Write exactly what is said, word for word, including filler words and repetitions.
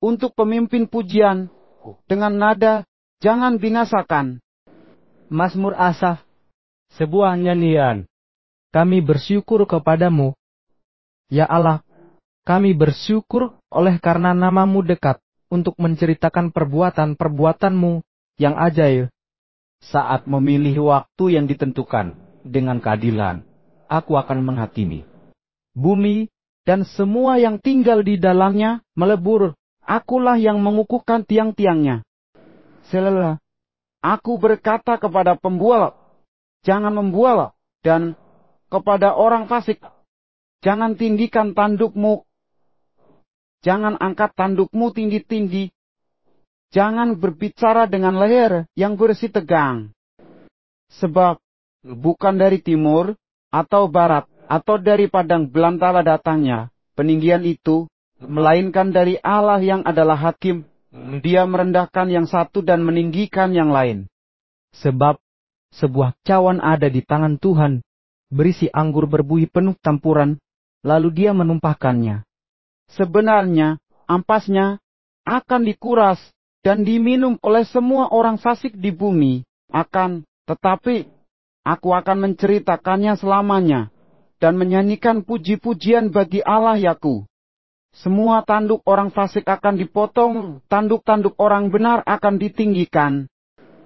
untuk pemimpin pujian, dengan nada, jangan binasakan. Mazmur Asaf, sebuah nyanyian. Kami bersyukur kepadamu, ya Allah. Kami bersyukur oleh karena namamu dekat, untuk menceritakan perbuatan-perbuatanmu yang ajaib. Saat memilih waktu yang ditentukan, dengan keadilan, aku akan menghakimi. Bumi dan semua yang tinggal di dalamnya melebur, akulah yang mengukuhkan tiang-tiangnya. Selah, aku berkata kepada pembual, jangan membual, dan kepada orang fasik, jangan tinggikan tandukmu. Jangan angkat tandukmu tinggi-tinggi. Jangan berbicara dengan leher yang bersih tegang. Sebab bukan dari timur atau barat atau dari padang belantara datangnya peninggian itu, melainkan dari Allah yang adalah hakim. Dia merendahkan yang satu dan meninggikan yang lain. Sebab sebuah cawan ada di tangan Tuhan, berisi anggur berbuih penuh campuran, lalu dia menumpahkannya. Sebenarnya, ampasnya akan dikuras dan diminum oleh semua orang fasik di bumi. Akan tetapi, aku akan menceritakannya selamanya, dan menyanyikan puji-pujian bagi Allah Yaku. Semua tanduk orang fasik akan dipotong, tanduk-tanduk orang benar akan ditinggikan.